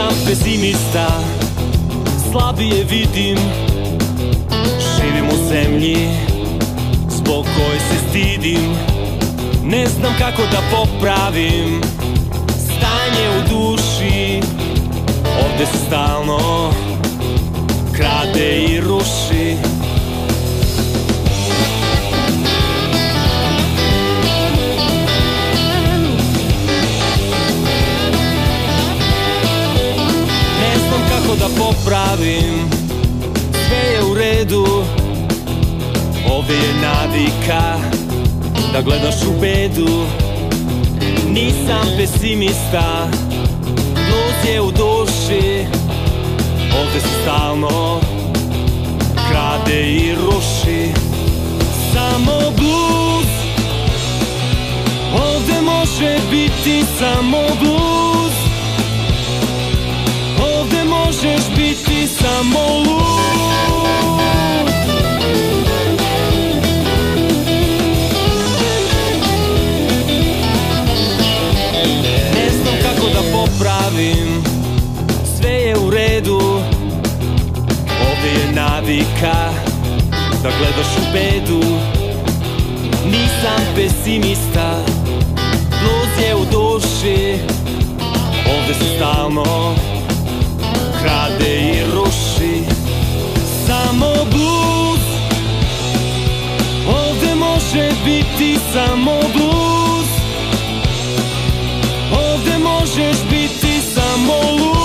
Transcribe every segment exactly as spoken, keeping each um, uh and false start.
Nisam pesimista, slabije vidim. Živim u zemlji zbog koje se stidim. Ne znam kako da popravim stanje u duši. Ovde se stalno krade i ruši. Ne znam kako da popravim, sve je u redu. Ovde je navika da gledaš u bedu. Nisam pesimista, blues je u duši. Ovde se stalno krade i ruši. Samo blues, ovde može biti samo blues. Ovde možeš biti samo lud. Ne znam kako da popravim, sve je u redu. Ovde je navika da gledaš u bedu. Nisam pesimista, blues je u duši. Ovde se stalno krade i ruši. Samo blues, ovde može biti samo blues. Ovde možeš biti samo lud.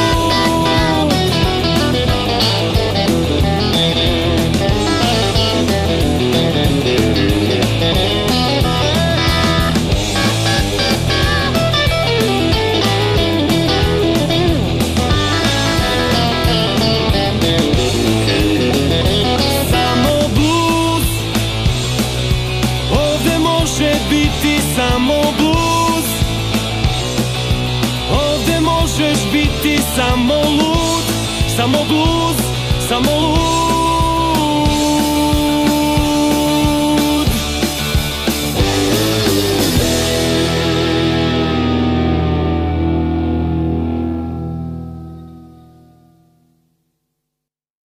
Samo blues, ovde možeš biti samo lud. Samo blues, samo lud.